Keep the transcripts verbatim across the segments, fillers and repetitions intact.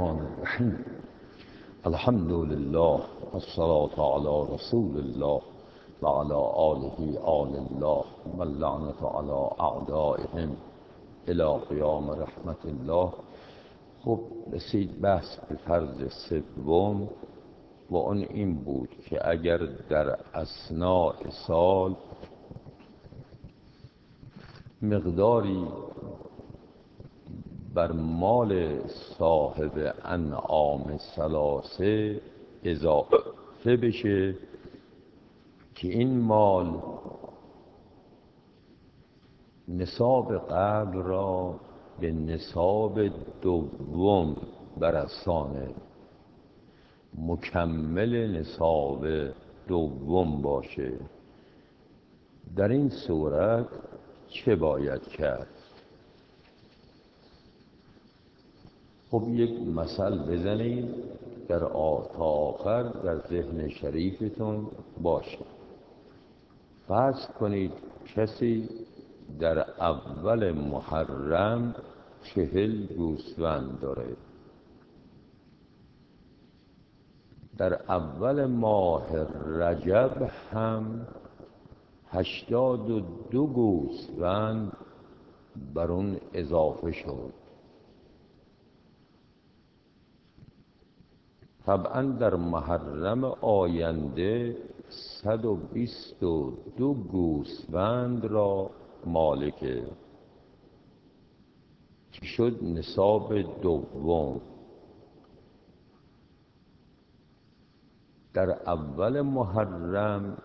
الرحمن الرحیم. الحمد لله والصلاة على رسول الله و علی آله آل الله و اللعنة علی اعدائهم الی قیام رحمت الله. خب رسید بحث به فرض سوم و اون این بود که اگر در اثناء سال مقداری بر مال صاحب انعام ثلاثه اضافه بشه که این مال نصاب قبل را به نصاب دوم برسانه، مکمل نصاب دوم باشه، در این صورت چه باید کرد؟ خب یک مثل بزنید در تا آخر در ذهن شریفتون باشه. فرض کنید کسی در اول محرم چهل گوسفند داره، در اول ماه رجب هم هشتاد و دو گوسفند بر اون اضافه شد. طبعا در محرم آینده صد و بیست و دو گوسفند را مالکه که شد نصاب دوم. در اول محرم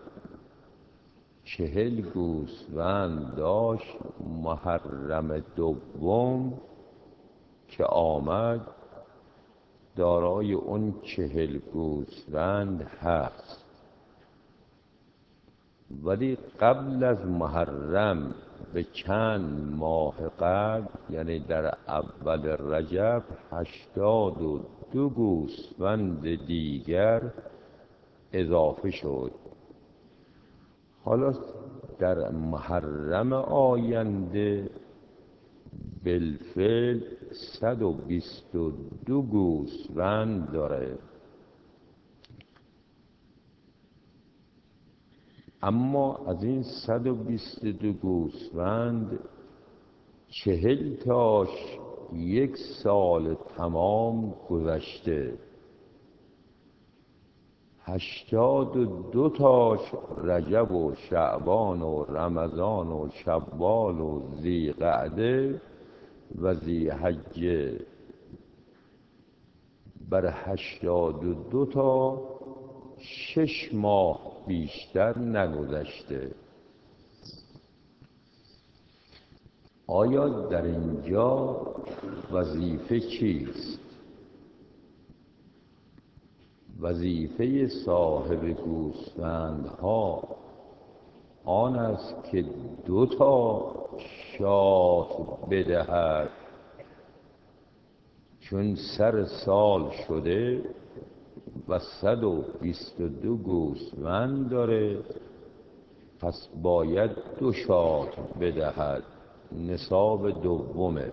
چهل گوسفند داشت، محرم دوم که آمد دارای اون چهل گوسفند هست، ولی قبل از محرم به چند ماه قبل، یعنی در اول رجب، هشتاد و دو گوسفند دیگر اضافه شد. حالا در محرم آینده بالفعل صد و بیست و دو گوسفند داره، اما از این صد و بیست و دو گوسفند چهل تاش یک سال تمام گذشته، هشتاد و دو تاش رجب و شعبان و رمضان و شوال و ذیقعده و ذیحجه، بر هشتاد و دو تا شش ماه بیشتر نگذشته. آیا در اینجا وظیفه چیست؟ وظیفه صاحب گوسفندها آن است که دو تا شاه بدهد، چون سر سال شده و صد و بیست و دو گوسفند داره، پس باید دو شاه بدهد، نصاب دومه.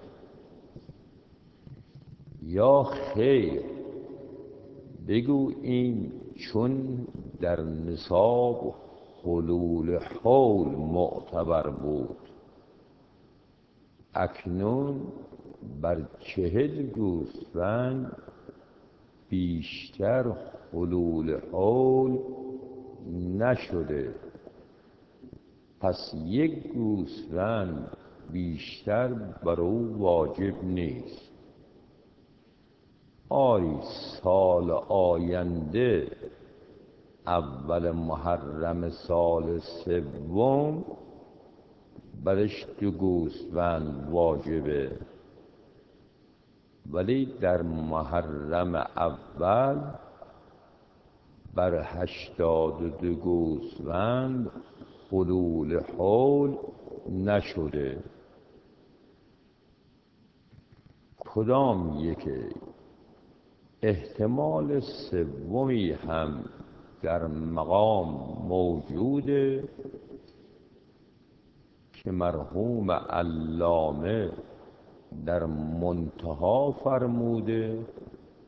یا خیر بگو این چون در نصاب حلول حول معتبر بود، اکنون بر چهل گوسفند بیشتر حلول حول نشده، پس یک گوسفند بیشتر بر او واجب نیست. آری سال آینده اول محرم سال سوم برش دو گوسفند واجبه، ولی در محرم اول بر هشتاد و دو گوسفند حلول حول نشده. کدام یکی؟ احتمال سومی هم در مقام موجوده که مرحوم علامه در منتها فرموده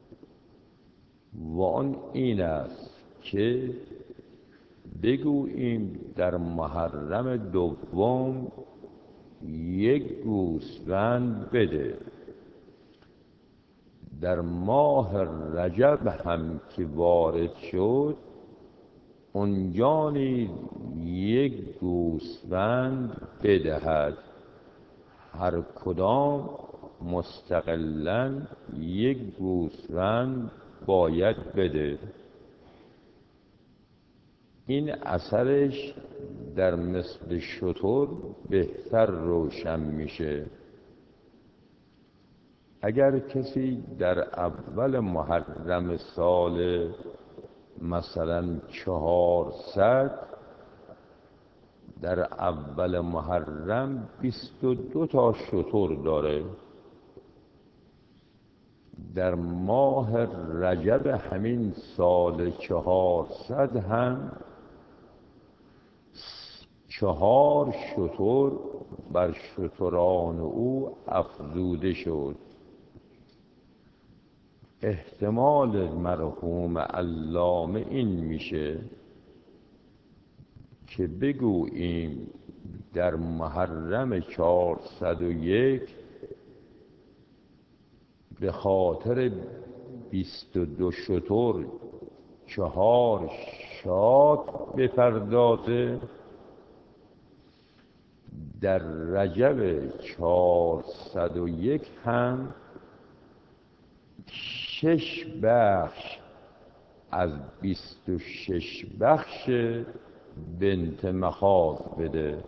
و آن این است که بگوییم در محرم دوم یک گوسفند بده. در ماه رجب هم که وارد شد اونجا نیز یک گوسفند بدهد، هر کدام مستقلاً یک گوسفند باید بده. این اثرش در مثل شتر بهتر روشن میشه. اگر کسی در اول محرم سال مثلا چهارصد در اول محرم بیست و دو تا شتر داره، در ماه رجب همین سال چهارصد هم چهار شتر بر شتران او افزوده شد. احتمال مرحوم علامه این میشه که بگوییم در محرم چهارصد و یک به خاطر بیست و دو شتر چهار شات بپردازه، در رجب چهارصد و یک هم شش بخش از بیست و شش بخش بنت مخاض بده.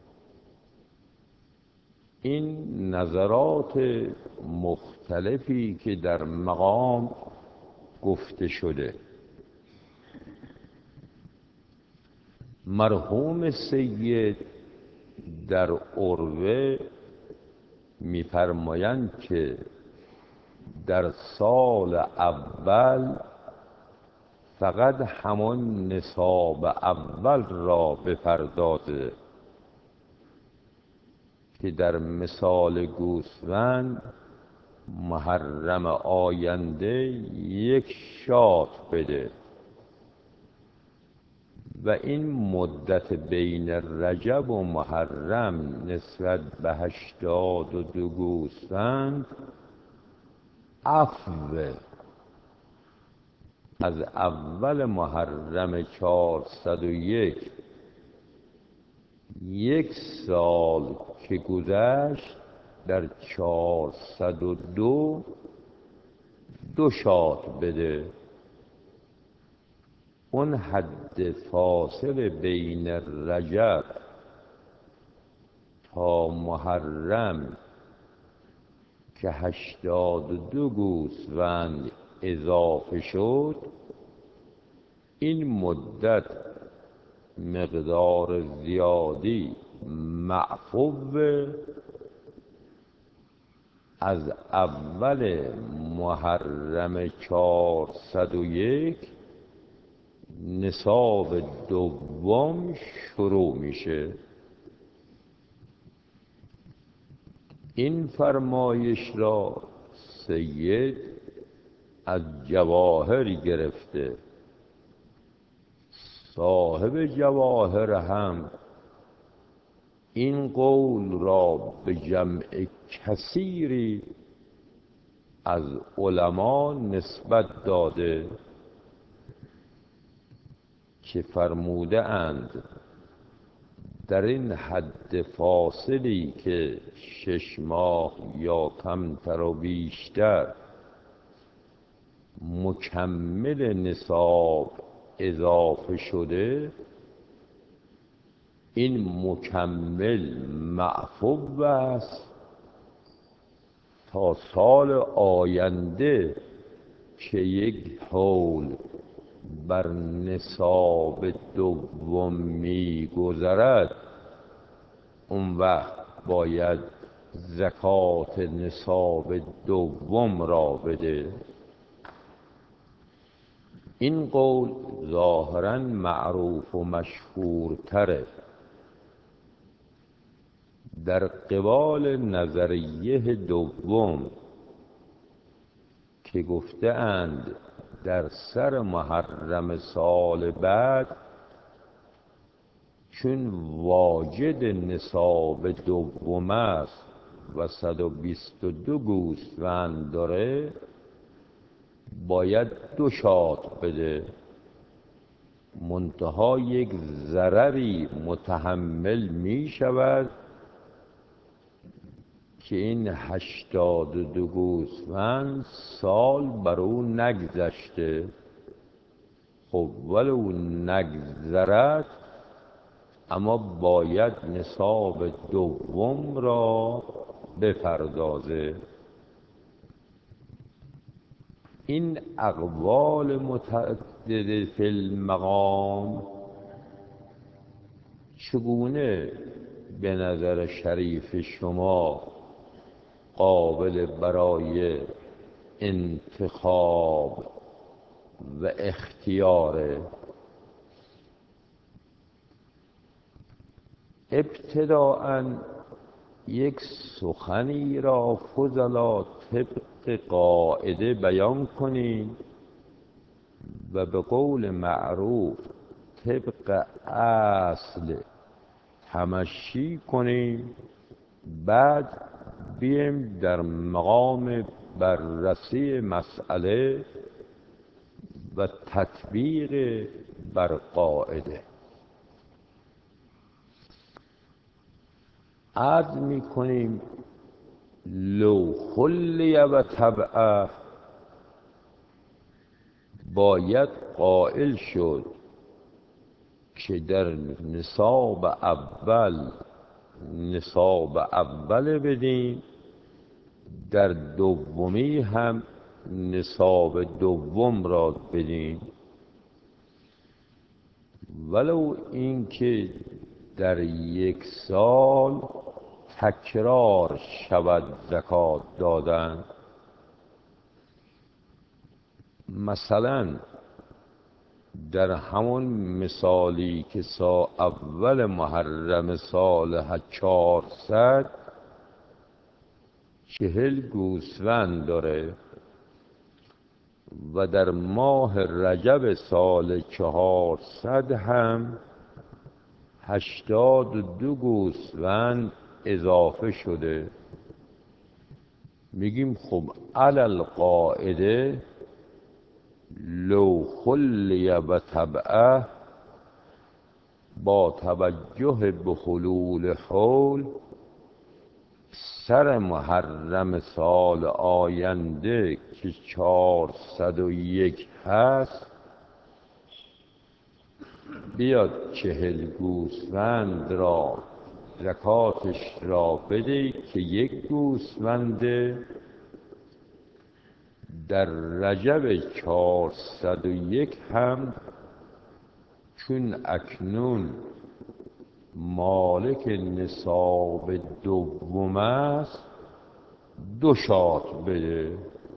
این نظرات مختلفی که در مقام گفته شده. مرحوم سید در عروه می‌فرمایند که در سال اول فقط همان نصاب اول را بپردازه که در مثال گوسفند محرم آینده یک شات بده و این مدت بین رجب و محرم نسبت به هشتاد و دو گوسفند عفو. از اول محرم چهارصد و یک یک سال که گذشت در چهارصد و دو دو شات بده. اون حد فاصل بین رجب تا محرم که هشتاد و دو گوسفند اضافه شد، این مدت مقدار زیادی معفو. از اول محرم چهارصد و یک نصاب دوم شروع میشه. این فرمایش را سید از جواهر گرفته. صاحب جواهر هم این قول را به جمع کثیری از علما نسبت داده که فرموده اند در این حد فاصلی که شش ماه یا کمتر و بیشتر مکمل نصاب اضافه شده، این مکمل معفو است تا سال آینده که یک حول بر نصاب دوم می گذرد، اون وقت باید زکات نصاب دوم را بده. این قول ظاهراً معروف و مشهورتره. در قبال نظریه دوم که گفته اند در سر محرم سال بعد چون واجد نصاب دوم است و صد و بیست و دو گوسفند داره باید دو شات بده، منتها یک ضرری متحمل می شود که این هشتاد و دو گوسفند سال بر او نگذشته. خب ولو نگذرد اما باید نصاب دوم را بپردازه. این اقوال متعدد فی المقام چگونه به نظر شریف شما قابل برای انتخاب و اختیاره؟ ابتداءً یک سخنی را فضلا طبق قاعده بیان کنید و به قول معروف طبق اصل تمشی کنیم، بعد بیم در مقام بررسی مسئله و تطبیق بر قاعده. عرض می کنیم لو خلی و طبعه، باید قائل شد که در نصاب اول نصاب اول بدیم، در دومی هم نصاب دوم را بدیم، ولو اینکه در یک سال تکرار شود زکات دادن. مثلا در همون مثالی که سا اول محرم سال چهارصد چهل گوسفند داره و در ماه رجب سال چهارصد هم هشتاد و دو گوسفند اضافه شده، میگیم خب علی القاعده لو خلی و طبعه، با توجه به حلول حول سر محرم سال آینده که چهارصد و یک هست بیاد چهل گوسفند را زکاتش را بده که یک گوسفند در رجب چهارصد و یک هم چون اکنون مالک نصاب دوم است دو شات بده.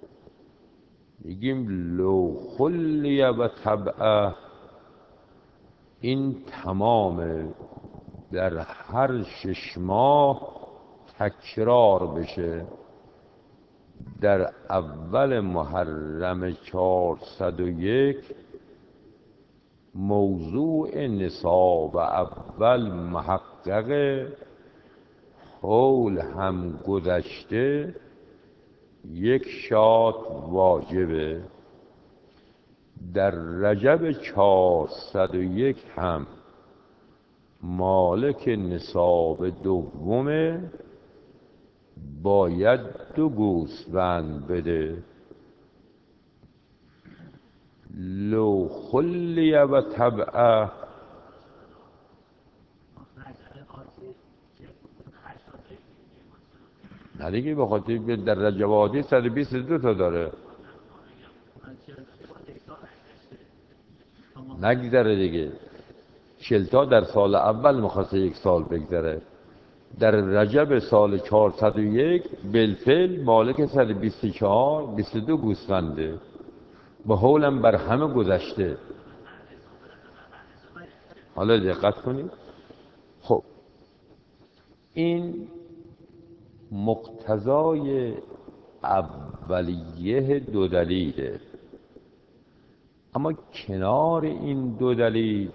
میگیم لو خلی و طبعه، این تمام در هر شش ماه تکرار بشه. در اول محرم چهارصد و یک موضوع نصاب اول محقق، حول هم گذشته، یک شات واجبه. در رجب چهارصد و یک هم مالک نصاب دومه، باید دو گوسفند بده. لو خلی و طبعه، نه دیگه به خاطر در رجب عادی صد و بیست و دو تا داره، نگذره دیگه. چهل تا در سال اول میخواسته یک سال بگذره، در رجب سال چهارصد و یک بالفعل مالک صد و بیست و چهار بیست و دو گوسفنده، به حولم بر همه گذشته. حالا دقت کنید. خب این مقتضای اولیه دو دلیله. اما کنار این دو دلیل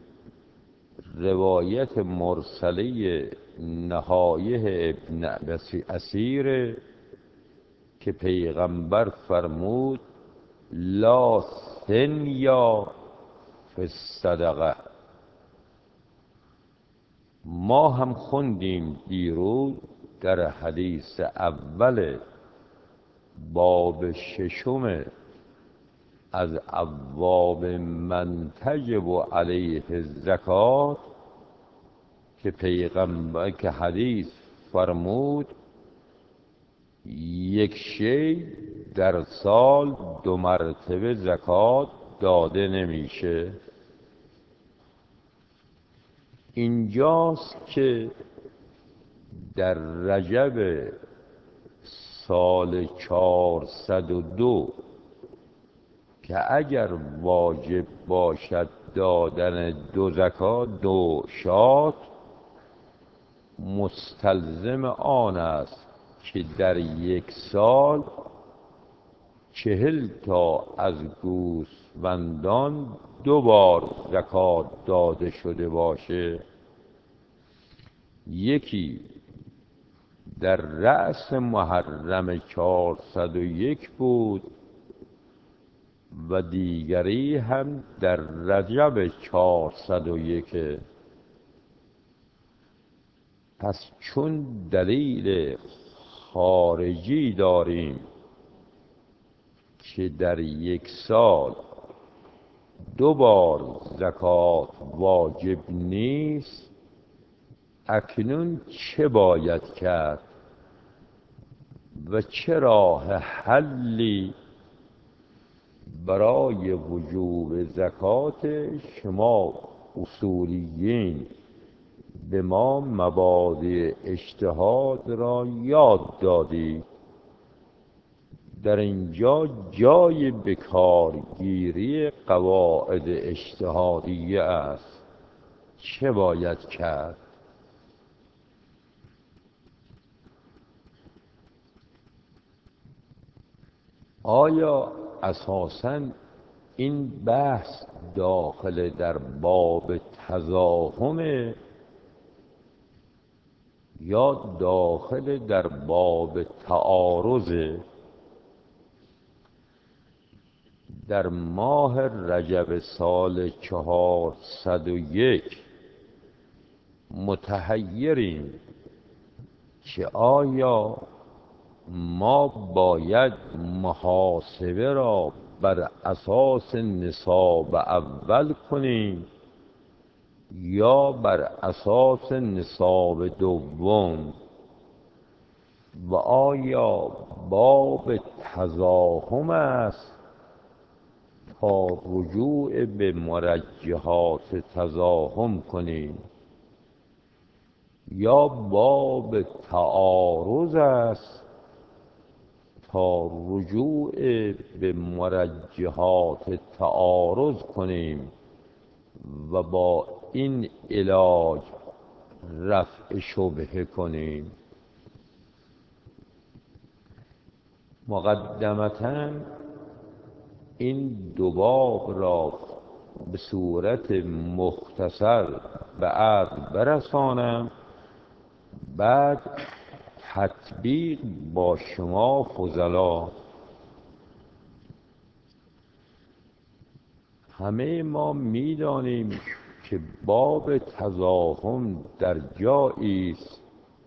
روایت مرسله نهایه ابن اسیر که پیغمبر فرمود لا ثنیا فی الصدقه. ما هم خوندیم دیروز در حدیث اول باب ششم از ابواب من تجب علیه الزکات که پیغمبر که حدیث فرمود یک شی در سال دو مرتبه زکات داده نمیشه. اینجاست که در رجب سال چهارصد و دو که اگر واجب باشد دادن دو زکات دو شات مستلزم آن است که در یک سال چهل تا از گوسفندان دو بار زکات داده شده باشه. یکی در رأس محرم چهارصد و یک بود و دیگری هم در رجب چهارصد و یک. پس چون دلیل خارجی داریم که در یک سال دو بار زکات واجب نیست، اکنون چه باید کرد و چه راه حلی برای وجوب زکات شما اصولیین به ما مبادئ اجتهاد را یاد دادید؟ در اینجا جای بکارگیری قواعد اجتهادیه است. چه باید کرد؟ آیا اساساً این بحث داخل در باب تضاهم یا داخل در باب تعارض؟ در ماه رجب سال چهارصد و یک متحیریم که آیا ما باید محاسبه را بر اساس نصاب اول کنیم یا بر اساس نصاب دوم، و آیا باب تضاهم است تا رجوع به مرجحات تضاهم کنیم یا باب تعارض است تا رجوع به مرجحات تعارض کنیم و با این علاج رفع شبهه کنیم؟ مقدمتاً این دو باب را به صورت مختصر به عقل برسانم، بعد تطبیق با شما فضلا. همه ما می‌دانیم که باب تضاهم در جایی است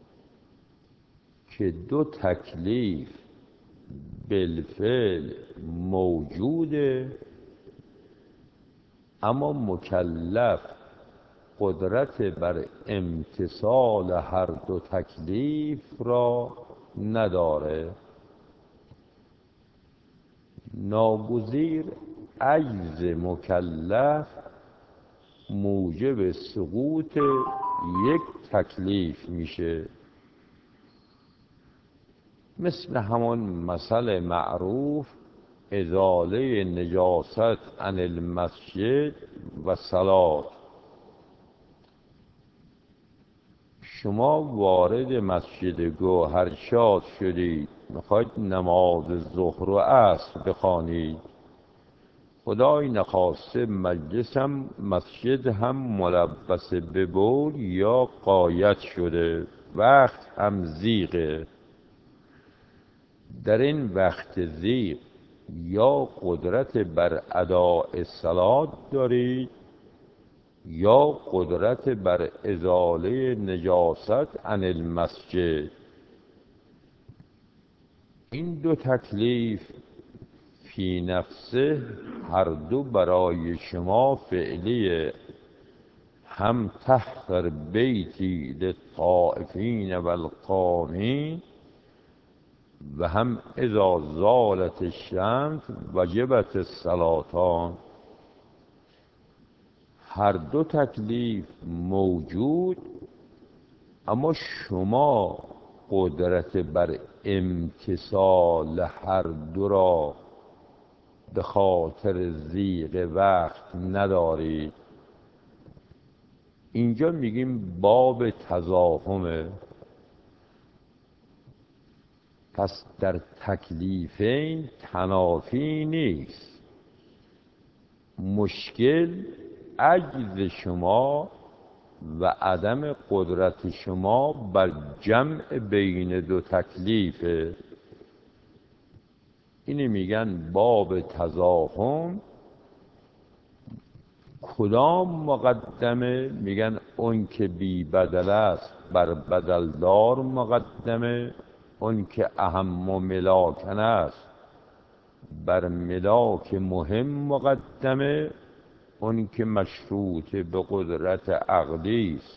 که دو تکلیف بالفعل موجوده، اما مکلف قدرت بر امتثال هر دو تکلیف را نداره. ناگزیر عجز مکلف موجب سقوط یک تکلیف میشه، مثل همان مثل معروف ازاله نجاست عن المسجد و صلات. شما وارد مسجد گوهرشاد شدید، میخواید نماز ظهر و عصر بخوانید، خدای نخواسته مجلسم مسجد هم ملبس به بول یا غایت شده، وقت هم زیغه. در این وقت زیغ یا قدرت بر اداء صلات دارید یا قدرت بر ازاله نجاست عن المسجد. این دو تکلیف فی نفسه هر دو برای شما فعلیه، هم تحقر بیتی للطائفین والقانین و هم اذا زالت الشمس وجبت الصلاتان. هر دو تکلیف موجود، اما شما قدرت بر امتثال هر دو را به خاطر ضیق وقت ندارید. اینجا میگیم باب تزاحمه. پس در تکلیفین تنافی نیست. مشکل عجز شما و عدم قدرت شما بر جمع بین دو تکلیفه. اینی میگن باب تزاحم. کدام مقدمه؟ میگن اون که بی بدل است بر بدلدار مقدمه، اون که اهم و ملاکن است بر ملاک مهم مقدمه، اون که مشروط به قدرت عقلی است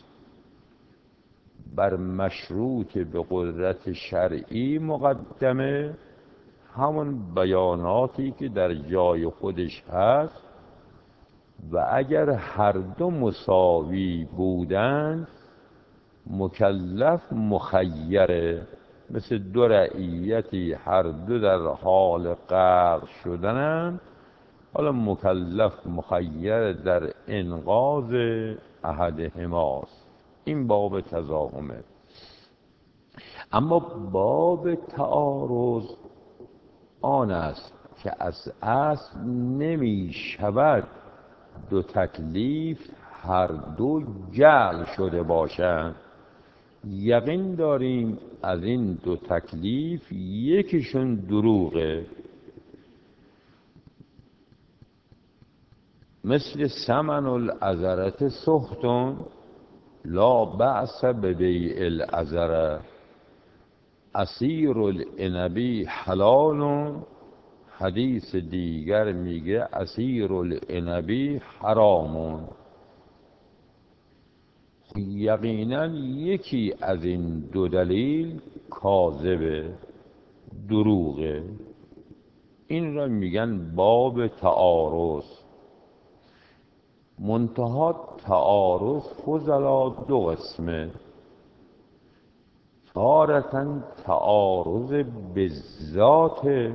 بر مشروط به قدرت شرعی مقدمه. همون بیاناتی که در جای خودش هست. و اگر هر دو مساوی بودند مکلف مخیره، مثل دو رعیتی هر دو در حال غرق شدنند، حالا مکلف مخیر در انقاذ احدهماست. این باب تزاحمه. اما باب تعارض آن است که از اصل نمی شود دو تکلیف هر دو جعل شده باشند. یقین داریم از این دو تکلیف یکیشون دروغه. مثل ثمن العذرة سخط لا بأس ببیع العذرة، عصیر العنبی حلال، حدیث دیگر میگه عصیر العنبی حرام. یقینا یکی از این دو دلیل کاذبه، دروغه. این را میگن باب تعارض. منتها تعارض فضلا دو قسمه. تارة تعارض بالذات،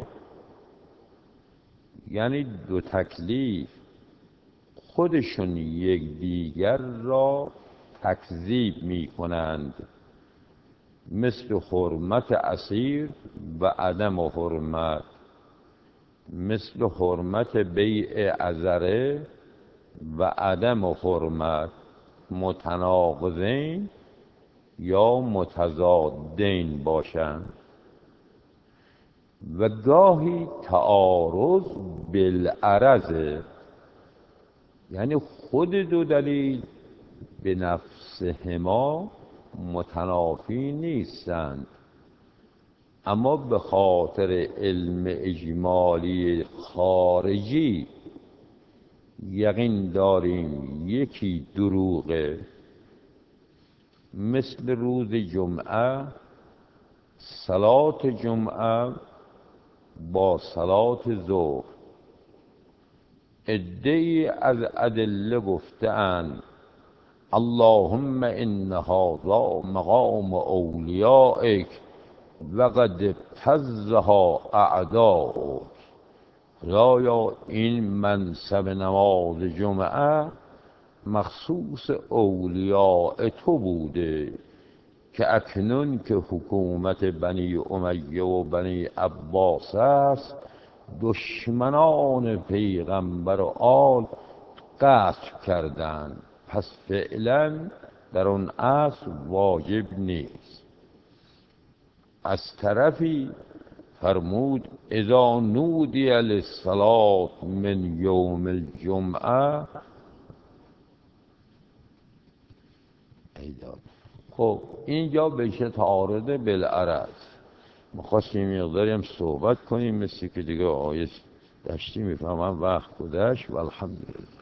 یعنی دو تکلیف خودشون یک دیگر را تکذیب می کنند، مثل حرمت عصیر و عدم حرمت، مثل حرمت بیع عذره و عدم حرمت، متناقضین یا متضادین باشند. و گاهی تعارض بالعرض، یعنی خود دو دلیل به نفسهما متنافی نیستند، اما به خاطر علم اجمالی خارجی یقین داریم یکی دروغه. مثل روز جمعه، صلات جمعه با صلات ظهر. عده‌ای از ادله گفته‌اند اللهم ان هذا مقام اولیائک و قد ابتزها اعداؤک. خدایا این منصب نماز جمعه مخصوص اولیاء تو بوده که اکنون که حکومت بنی امیه و بنی عباس است دشمنان پیغمبر و آل قصد کردند، پس فعلا در اون عصر واجب نیست. از طرفی فرمود اذا نودی للصلاة من یوم الجمعه. خب اینجا بشه تعارض بالعرض. میخواستیم مقداری هم صحبت کنیم، مثل که دیگه آیه داشتی میفهمم وقت گذشت و الحمدلله.